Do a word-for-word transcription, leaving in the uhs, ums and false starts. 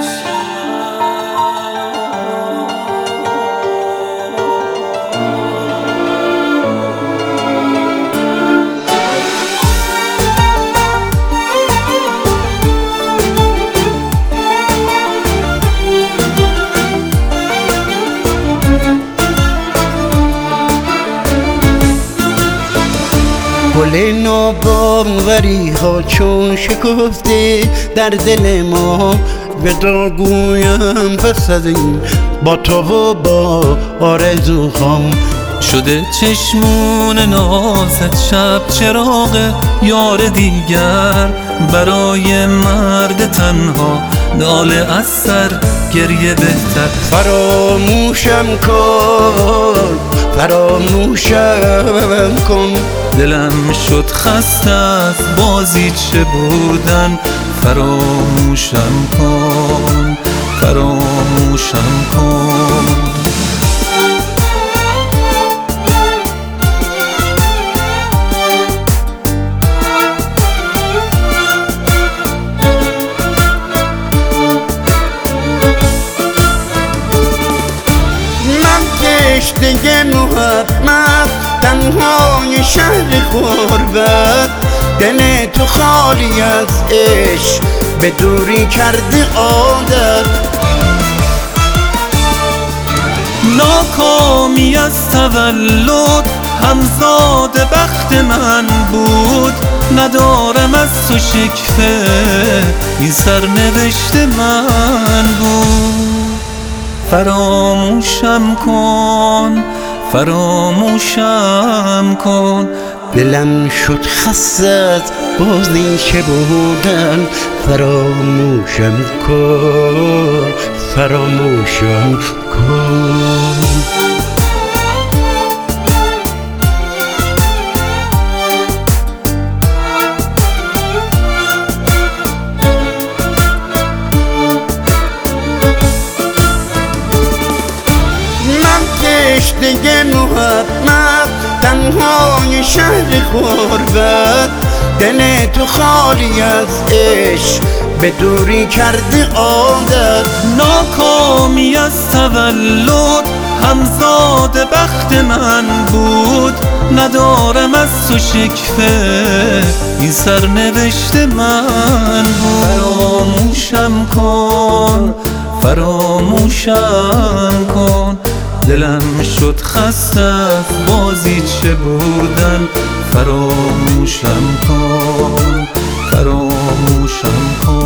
گل ناباوری ها چون شکفته در دل ما ودا گویم پس از این با تو و با آرزوهام شده چشمون نازت شب چراغ یار دیگر برای مرد تنها ناله از سر گریه بهتر. فراموشم کن فراموشم کن دلم شد خسته از بازی چه بودن. فراموشم کن فراموشم کن. کشته محبت تنهای شهر غربت دل تو خالی از عشق به دوری کرده عادت. ناکامی از تولد همزاد بخت من بود. ندارم از تو شکفه این سرنوشت من بود. فراموشم کن فراموشم کن دلم شد خسته از بازی چه بودن. فراموشم کن فراموشم کن. کشته محبت تنهای شهر غربت دل تو خالی از عشق به دوری کرده عادت. ناکامی از تولد همزاد بخت من بود. ندارم از تو شکفه این سرنوشت من بود. فراموشم کن فراموشم کن دلم شد خسته از بازی چه بودن. فراموشم کن فراموشم کن.